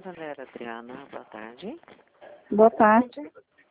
Santander, Adriana, boa tarde. Boa tarde.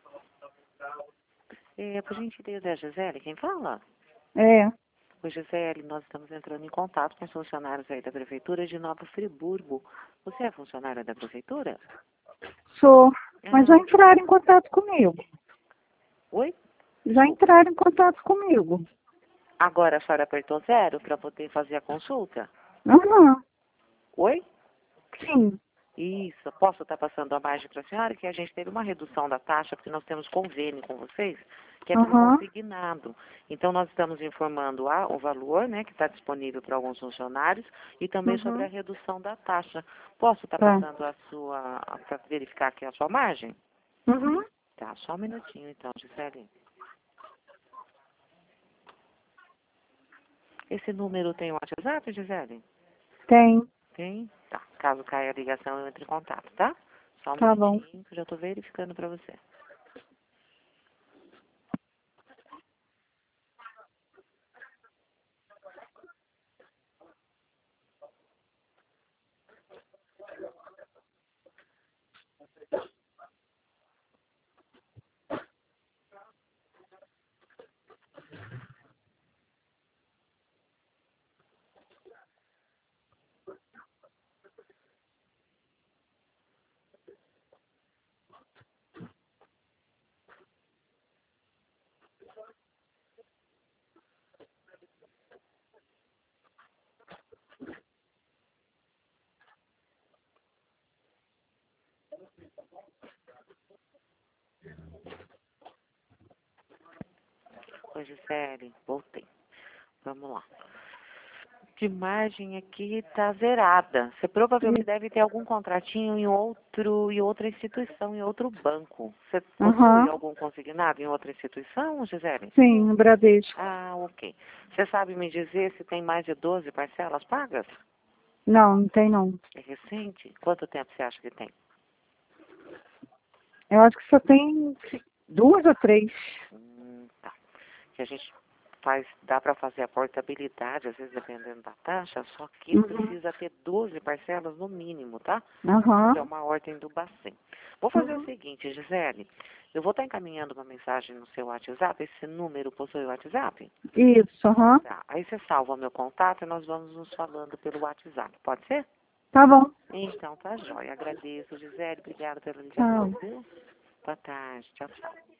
Por gentileza, é a Gisele quem fala? É, Oi, Gisele, nós estamos entrando em contato com os funcionários aí da Prefeitura de Nova Friburgo. Você é funcionária da Prefeitura? sou. Mas já Ah, entraram em contato comigo. oi? Já entraram em contato comigo. Agora a senhora apertou 0 para poder fazer a consulta? Aham, Oi? sim. Isso, posso estar passando a margem para a senhora que a gente teve uma redução da taxa, porque nós temos convênio com vocês, que é pelo Aham, consignado. Então, nós estamos informando o valor, né, que está disponível para alguns funcionários e também sobre a uhum, redução da taxa. Posso estar tá. passando para verificar aqui a sua margem? Uhum, Tá, só um minutinho então, Gisele. Esse número tem o WhatsApp, Gisele? tem. Tem? Tá. Caso caia a ligação, eu entro em contato, tá? Só um Tá bom. minutinho que eu já estou verificando para você. Oi, Gisele, voltei. Vamos lá. De margem aqui está zerada. Você provavelmente deve ter algum contratinho em outra instituição, em outro banco. Você possui Aham, algum consignado em outra instituição, Gisele? sim, no Bradesco. Ah, ok. Você sabe me dizer se tem mais de 12 parcelas pagas? Não, não tem não. É recente? Quanto tempo você acha que tem? Eu acho que só tem 2 ou 3. Tá. Que a gente faz, dá para fazer a portabilidade, às vezes dependendo da taxa, só que Uhum, precisa ter 12 parcelas no mínimo, tá? Isso é aham, uma ordem do Bacen. Vou fazer o uhum. seguinte, Gisele, eu vou estar encaminhando uma mensagem no seu WhatsApp, esse número possui o WhatsApp? Isso, aham. Tá. Aí você salva meu contato e nós vamos nos falando pelo WhatsApp, pode ser? Tá bom. Então tá jóia. Agradeço, Gisele, obrigada pela ligação, Tchau. viu? Boa tarde, tchau, tchau.